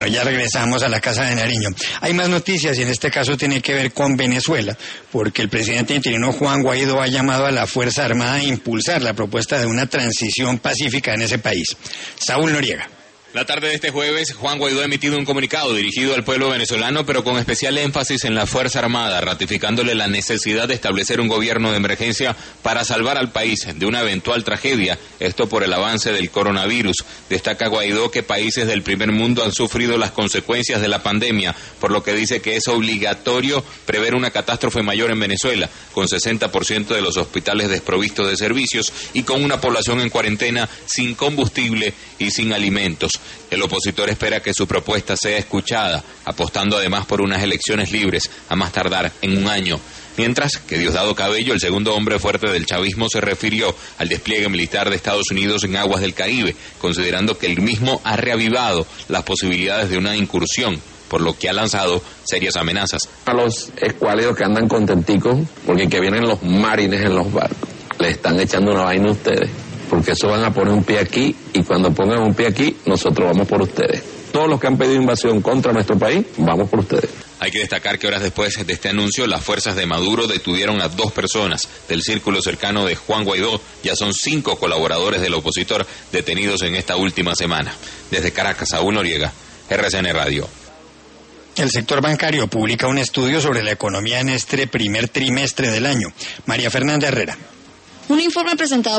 Ya regresamos a la Casa de Nariño. Hay más noticias y en este caso tiene que ver con Venezuela, porque el presidente interino Juan Guaidó ha llamado a la Fuerza Armada a impulsar la propuesta de una transición pacífica en ese país. Saúl Noriega. La tarde de este jueves, Juan Guaidó ha emitido un comunicado dirigido al pueblo venezolano, pero con especial énfasis en la Fuerza Armada, ratificándole la necesidad de establecer un gobierno de emergencia para salvar al país de una eventual tragedia, esto por el avance del coronavirus. Destaca Guaidó que países del primer mundo han sufrido las consecuencias de la pandemia, por lo que dice que es obligatorio prever una catástrofe mayor en Venezuela, con 60% de los hospitales desprovistos de servicios y con una población en cuarentena, sin combustible y sin alimentos. El opositor espera que su propuesta sea escuchada, apostando además por unas elecciones libres, a más tardar en un año. Mientras que Diosdado Cabello, el segundo hombre fuerte del chavismo, se refirió al despliegue militar de Estados Unidos en aguas del Caribe, considerando que el mismo ha reavivado las posibilidades de una incursión, por lo que ha lanzado serias amenazas. A los escuálidos que andan contenticos, porque que vienen los marines en los barcos, le están echando una vaina a ustedes. Porque eso van a poner un pie aquí y cuando pongan un pie aquí, nosotros vamos por ustedes. Todos los que han pedido invasión contra nuestro país, vamos por ustedes. Hay que destacar que horas después de este anuncio, las fuerzas de Maduro detuvieron a 2 personas del círculo cercano de Juan Guaidó. Ya son 5 colaboradores del opositor detenidos en esta última semana. Desde Caracas, Saúl Noriega, RCN Radio. El sector bancario publica un estudio sobre la economía en este primer trimestre del año. María Fernanda Herrera. Un informe presentado